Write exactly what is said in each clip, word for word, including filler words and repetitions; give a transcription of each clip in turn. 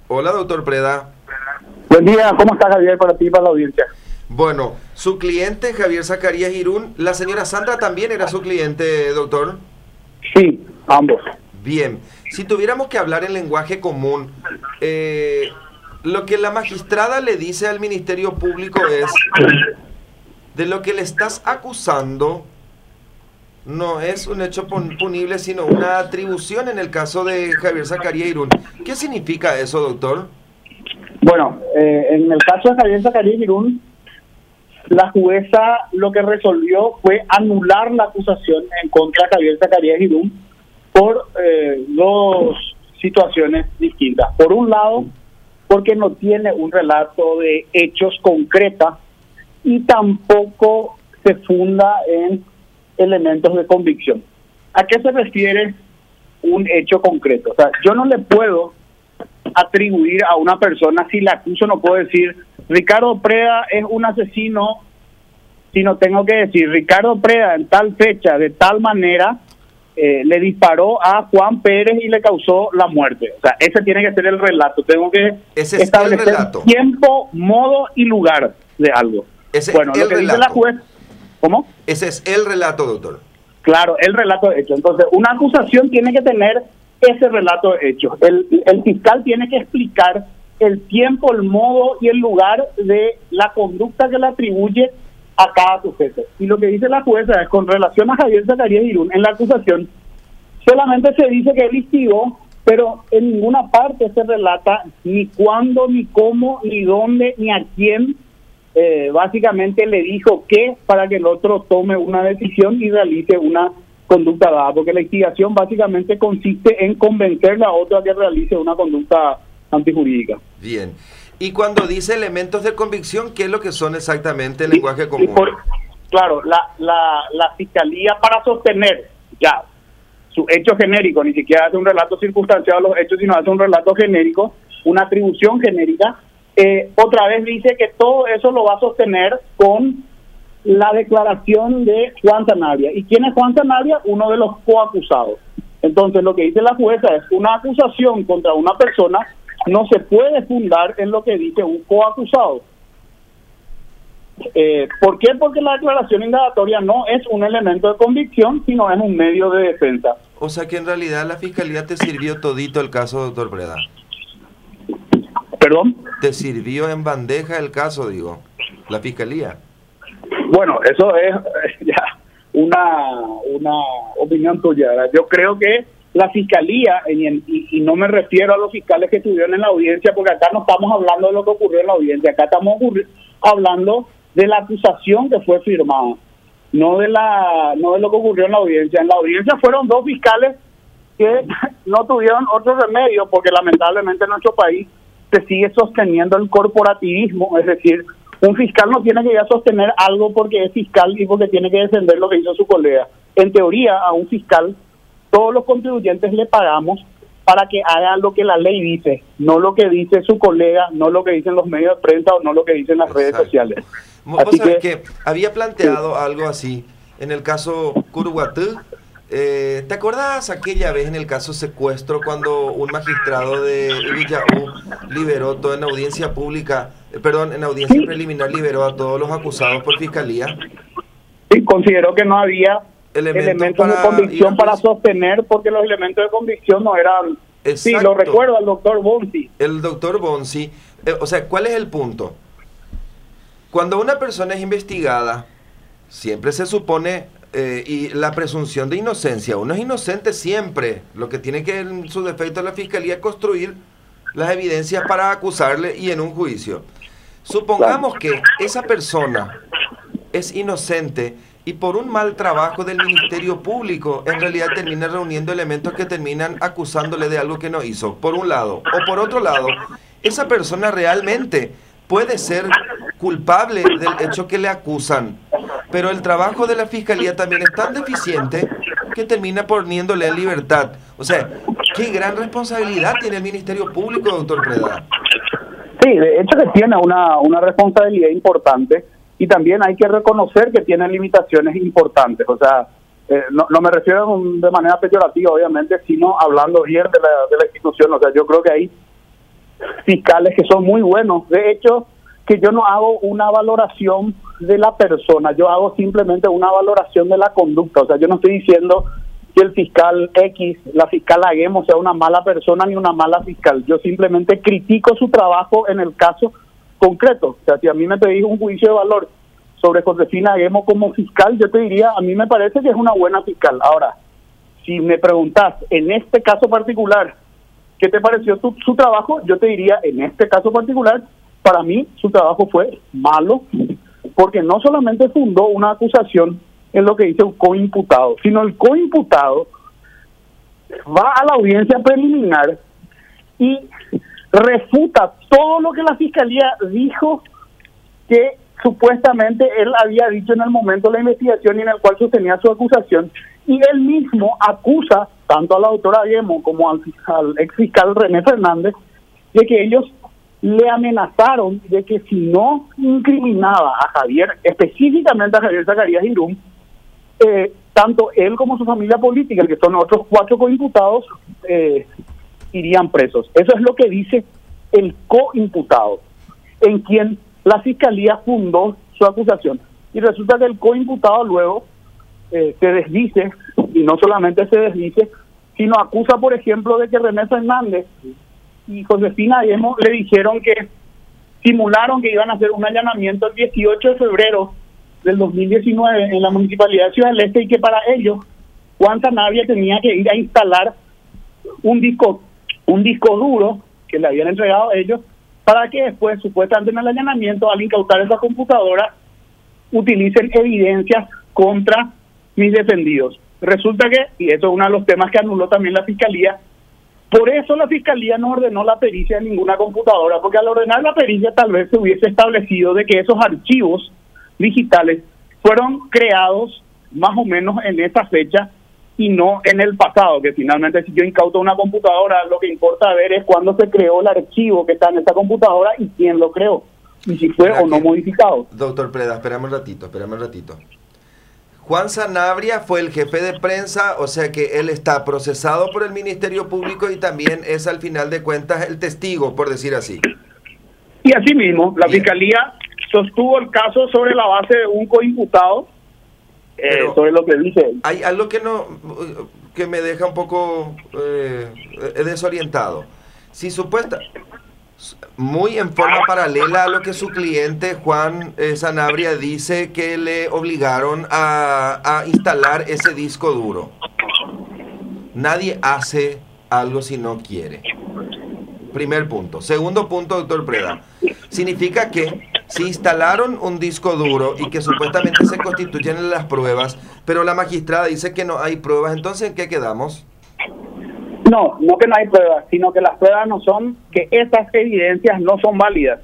Hola, doctor Preda. Buen día, ¿cómo está Javier? Para ti y para la audiencia. Bueno, su cliente Javier Zacarías Irún, la señora Sandra también era su cliente, doctor. Sí, ambos. Bien, si tuviéramos que hablar en lenguaje común, eh, lo que la magistrada le dice al Ministerio Público es, de lo que le estás acusando no es un hecho punible, sino una atribución en el caso de Javier Zacarías Irún. ¿Qué significa eso, doctor? Bueno, eh, en el caso de Javier Zacarías Irún, la jueza lo que resolvió fue anular la acusación en contra de Javier Zacarías Irún por eh, dos situaciones distintas. Por un lado, porque no tiene un relato de hechos concretos y tampoco se funda en elementos de convicción. ¿A qué se refiere un hecho concreto? O sea, yo no le puedo atribuir a una persona, si la acuso no puedo decir Ricardo Preda es un asesino, sino tengo que decir Ricardo Preda en tal fecha, de tal manera, eh, le disparó a Juan Pérez y le causó la muerte. O sea, ese tiene que ser el relato. Tengo que ese es establecer el relato. Tiempo, modo y lugar de algo. Ese bueno, es lo el que relato. dice la juez. ¿Cómo? Ese es el relato, doctor. Claro, el relato de hechos. Entonces, una acusación tiene que tener ese relato de hechos. El, el fiscal tiene que explicar el tiempo, el modo y el lugar de la conducta que le atribuye a cada sujeto. Y lo que dice la jueza es, con relación a Javier Zacarías Irún, en la acusación solamente se dice que él instigó, pero en ninguna parte se relata ni cuándo, ni cómo, ni dónde, ni a quién. Eh, básicamente le dijo qué para que el otro tome una decisión y realice una conducta dada, porque la instigación básicamente consiste en convencer a otro a que realice una conducta antijurídica. Bien. Y cuando dice elementos de convicción, ¿qué es lo que son exactamente el lenguaje común? Y por, claro, la, la, la fiscalía, para sostener ya su hecho genérico, ni siquiera hace un relato circunstanciado de los hechos, sino hace un relato genérico, una atribución genérica. Eh, otra vez dice que todo eso lo va a sostener con la declaración de Juan Sanabria. ¿Y quién es Juan Sanabria? Uno de los coacusados. Entonces, lo que dice la jueza es, una acusación contra una persona no se puede fundar en lo que dice un coacusado. Eh, ¿Por qué? Porque la declaración indagatoria no es un elemento de convicción, sino es un medio de defensa. O sea que en realidad la fiscalía te sirvió todito el caso, doctor Preda. ¿Perdón? ¿Te sirvió en bandeja el caso, digo, la fiscalía? Bueno, eso es ya una, una opinión tuya, ¿verdad? Yo creo que la fiscalía, y, y, y no me refiero a los fiscales que estuvieron en la audiencia, porque acá no estamos hablando de lo que ocurrió en la audiencia, acá estamos hablando de la acusación que fue firmada, no de la no de lo que ocurrió en la audiencia. En la audiencia fueron dos fiscales que no tuvieron otro remedio, porque lamentablemente en nuestro país se sigue sosteniendo el corporativismo, es decir, un fiscal no tiene que ir a sostener algo porque es fiscal y porque tiene que defender lo que hizo su colega. En teoría, a un fiscal, todos los contribuyentes le pagamos para que haga lo que la ley dice, no lo que dice su colega, no lo que dicen los medios de prensa o no lo que dicen las Exacto. redes sociales. Vos así sabés que, que había planteado sí. algo así en el caso Curuguatú. Eh, ¿Te acordás aquella vez en el caso secuestro cuando un magistrado de Villaú liberó todo en audiencia pública, eh, perdón, en audiencia sí. preliminar liberó a todos los acusados por fiscalía? Sí, consideró que no había elementos, elementos para, de convicción para sostener, porque los elementos de convicción no eran... Exacto. Sí, lo recuerdo al doctor Bonsi. El doctor Bonsi, eh, o sea, ¿cuál es el punto? Cuando una persona es investigada, siempre se supone... Eh, y la presunción de inocencia, uno es inocente siempre, lo que tiene que en su defecto la fiscalía es construir las evidencias para acusarle y en un juicio. Supongamos que esa persona es inocente y por un mal trabajo del Ministerio Público en realidad termina reuniendo elementos que terminan acusándole de algo que no hizo, por un lado, o por otro lado, esa persona realmente puede ser culpable del hecho que le acusan, pero el trabajo de la fiscalía también es tan deficiente que termina poniéndole en libertad. O sea, qué gran responsabilidad tiene el Ministerio Público, doctor Preda. Sí, de hecho que tiene una, una responsabilidad importante y también hay que reconocer que tiene limitaciones importantes. O sea, eh, no, no me refiero de manera peyorativa, obviamente, sino hablando bien de la, de la institución. O sea, yo creo que ahí fiscales que son muy buenos. De hecho, que yo no hago una valoración de la persona, yo hago simplemente una valoración de la conducta. O sea, yo no estoy diciendo que el fiscal X, la fiscal Aguemo, sea una mala persona ni una mala fiscal. Yo simplemente critico su trabajo en el caso concreto. O sea, si a mí me pedís un juicio de valor sobre Josefina Aguemo como fiscal, yo te diría, a mí me parece que es una buena fiscal. Ahora, si me preguntás, en este caso particular, ¿qué te pareció tu, su trabajo? Yo te diría, en este caso particular, para mí su trabajo fue malo, porque no solamente fundó una acusación en lo que dice un coimputado, sino el coimputado va a la audiencia preliminar y refuta todo lo que la fiscalía dijo que supuestamente él había dicho en el momento de la investigación y en el cual sostenía su acusación, y él mismo acusa tanto a la doctora Aguemo como al, al ex fiscal René Fernández de que ellos le amenazaron de que si no incriminaba a Javier, específicamente a Javier Zacarías Irún, eh, tanto él como su familia política, que son otros cuatro coimputados, eh, irían presos. Eso es lo que dice el coimputado, en quien la fiscalía fundó su acusación. Y resulta que el coimputado luego eh, se desdice, y no solamente se desdice, sino acusa, por ejemplo, de que René Fernández y Josefina Aguemo le dijeron que simularon que iban a hacer un allanamiento el dieciocho de febrero del dos mil diecinueve en la Municipalidad de Ciudad del Este, y que para ello Juan Sanabria tenía que ir a instalar un disco un disco duro que le habían entregado a ellos, para que después, supuestamente en el allanamiento, al incautar esa computadora, utilicen evidencias contra mis defendidos. Resulta que, y eso es uno de los temas que anuló también la Fiscalía, por eso la Fiscalía no ordenó la pericia en ninguna computadora, porque al ordenar la pericia tal vez se hubiese establecido de que esos archivos digitales fueron creados más o menos en esa fecha y no en el pasado, que finalmente si yo incauto una computadora, lo que importa ver es cuándo se creó el archivo que está en esa computadora y quién lo creó, y si fue o no modificado. Doctor Preda, esperame un ratito, esperame un ratito. Juan Sanabria fue el jefe de prensa, o sea que él está procesado por el Ministerio Público y también es al final de cuentas el testigo, por decir así. Y así mismo, la Bien. Fiscalía sostuvo el caso sobre la base de un coimputado, eh, sobre lo que dice él. Hay algo que no que me deja un poco eh, desorientado. Si supuesta, muy en forma paralela a lo que su cliente Juan eh, Sanabria dice que le obligaron a, a instalar ese disco duro. Nadie hace algo si no quiere. Primer punto. Segundo punto, doctor Preda. Significa que si instalaron un disco duro y que supuestamente se constituyen las pruebas, pero la magistrada dice que no hay pruebas, entonces ¿en qué quedamos? No, no que no hay pruebas, sino que las pruebas no son, que esas evidencias no son válidas.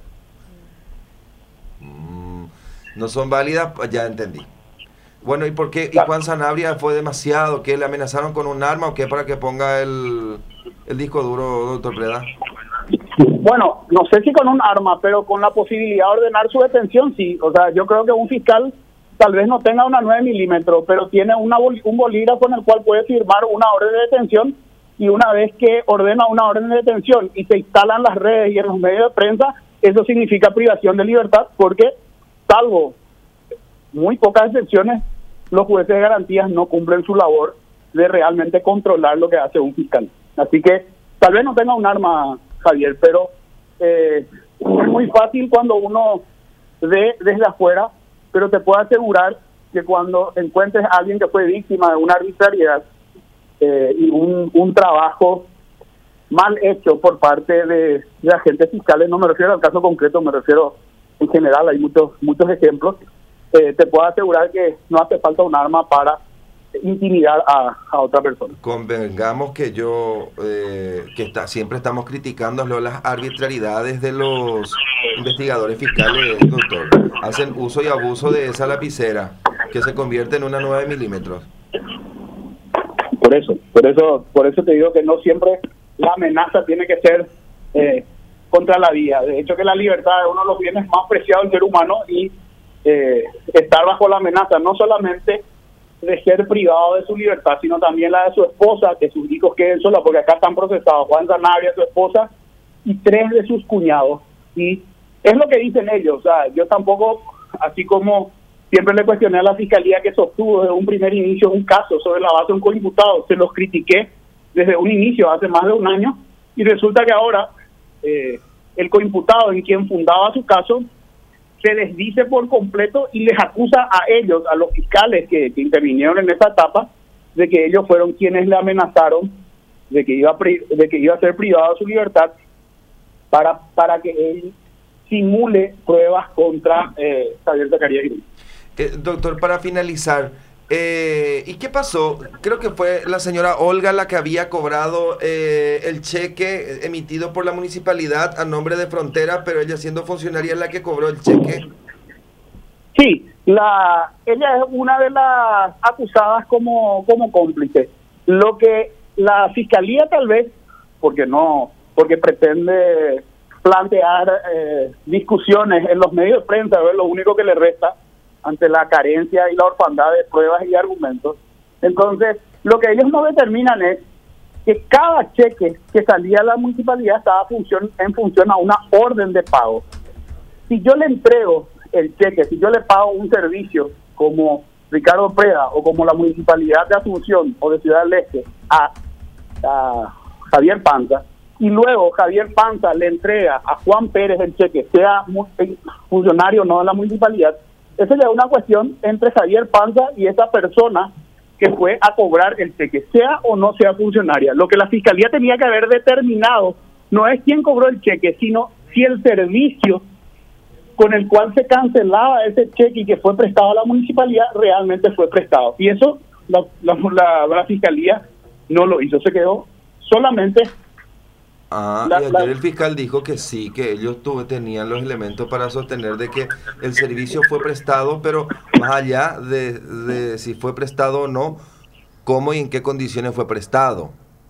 Mm, no son válidas, ya entendí. Bueno, ¿y por qué? ¿Y Juan Sanabria fue demasiado? ¿Que le amenazaron con un arma o qué para que ponga el, el disco duro, doctor Preda? Bueno, no sé si con un arma, pero con la posibilidad de ordenar su detención, sí. O sea, yo creo que un fiscal tal vez no tenga una nueve milímetros, pero tiene una bol un bolígrafo en el cual puede firmar una orden de detención, y una vez que ordena una orden de detención y se instalan las redes y en los medios de prensa, eso significa privación de libertad, porque salvo muy pocas excepciones, los jueces de garantías no cumplen su labor de realmente controlar lo que hace un fiscal. Así que tal vez no tenga un arma, Javier, pero eh, es muy fácil cuando uno ve desde afuera, pero te puedo asegurar que cuando encuentres a alguien que fue víctima de una arbitrariedad eh, y un, un trabajo mal hecho por parte de, de agentes fiscales, no me refiero al caso concreto, me refiero en general, hay muchos muchos ejemplos, eh, te puedo asegurar que no hace falta un arma para intimidar a, a otra persona. Convengamos que yo, eh, que está, siempre estamos criticando las arbitrariedades de los investigadores fiscales, doctor. Hacen uso y abuso de esa lapicera que se convierte en una nueve milímetros. Por eso, por eso, por eso te digo que no siempre la amenaza tiene que ser eh, contra la vida. De hecho, que la libertad es uno de los bienes más preciados del ser humano, y eh, estar bajo la amenaza no solamente de ser privado de su libertad, sino también la de su esposa, que sus hijos queden solos, porque acá están procesados Juan Sanabria, su esposa, y tres de sus cuñados. Y es lo que dicen ellos. O sea, yo tampoco, así como siempre le cuestioné a la fiscalía que sostuvo desde un primer inicio un caso sobre la base de un coimputado, se los critiqué desde un inicio, hace más de un año, y resulta que ahora eh, el coimputado en quien fundaba su caso se desdice por completo y les acusa a ellos, a los fiscales que, que intervinieron en esa etapa, de que ellos fueron quienes le amenazaron de que iba a, de que iba a ser privado de su libertad para, para que él simule pruebas contra eh, Javier Zacarías Girón. Eh, doctor, para finalizar, eh, ¿y qué pasó? Creo que fue la señora Olga la que había cobrado eh, el cheque emitido por la municipalidad a nombre de Frontera, pero ella siendo funcionaria es la que cobró el cheque. Sí, la, ella es una de las acusadas como, como cómplice. Lo que la fiscalía tal vez, porque no, porque pretende plantear eh, discusiones en los medios de prensa, es lo único que le resta ante la carencia y la orfandad de pruebas y argumentos. Entonces, lo que ellos no determinan es que cada cheque que salía a la municipalidad estaba función, en función a una orden de pago. Si yo le entrego el cheque, si yo le pago un servicio como Ricardo Preda o como la Municipalidad de Asunción o de Ciudad del Este a, a Javier Panza, y luego Javier Panza le entrega a Juan Pérez el cheque, sea funcionario o no de la municipalidad, esa ya es una cuestión entre Javier Panza y esa persona que fue a cobrar el cheque, sea o no sea funcionaria. Lo que la fiscalía tenía que haber determinado no es quién cobró el cheque, sino si el servicio con el cual se cancelaba ese cheque y que fue prestado a la municipalidad realmente fue prestado. Y eso la, la, la, la fiscalía no lo hizo, se quedó solamente... Ah, la, y ayer la, el fiscal dijo que sí, que ellos tuve, tenían los elementos para sostener de que el servicio fue prestado, pero más allá de, de si fue prestado o no, cómo y en qué condiciones fue prestado.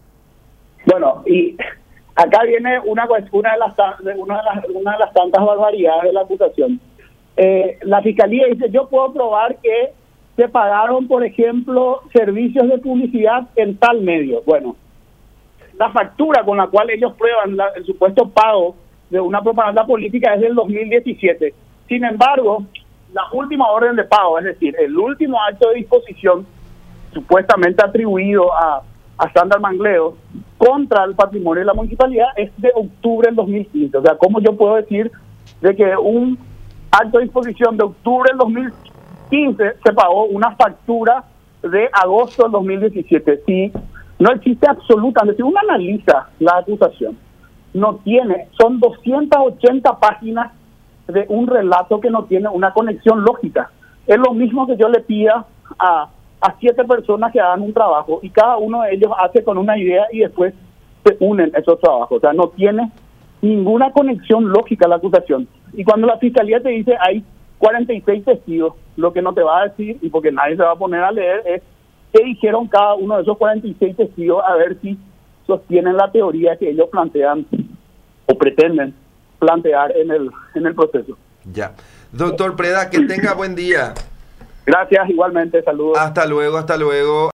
Bueno, y acá viene una, una, de, las, una, de, las, una de las tantas barbaridades de la acusación. Eh, la fiscalía dice, yo puedo probar que se pagaron, por ejemplo, servicios de publicidad en tal medio. Bueno, la factura con la cual ellos prueban la, el supuesto pago de una propaganda política es del dos mil diecisiete. Sin embargo, la última orden de pago, es decir, el último acto de disposición supuestamente atribuido a, a Sandra Mangleo contra el patrimonio de la municipalidad es de octubre del dos mil quince. O sea, ¿cómo yo puedo decir de que un acto de disposición de octubre del dos mil quince se pagó una factura de agosto del dos mil diecisiete? Sí. No existe absolutamente, si uno analiza la acusación, no tiene, son doscientas ochenta páginas de un relato que no tiene una conexión lógica. Es lo mismo que yo le pida a, a siete personas que hagan un trabajo y cada uno de ellos hace con una idea y después se unen esos trabajos. O sea, no tiene ninguna conexión lógica la acusación. Y cuando la fiscalía te dice hay cuarenta y seis testigos, lo que no te va a decir, y porque nadie se va a poner a leer, es qué dijeron cada uno de esos cuarenta y seis testigos, a ver si sostienen la teoría que ellos plantean o pretenden plantear en el en el proceso. Ya. Doctor Preda, que tenga buen día. Gracias, igualmente, saludos. Hasta luego, hasta luego.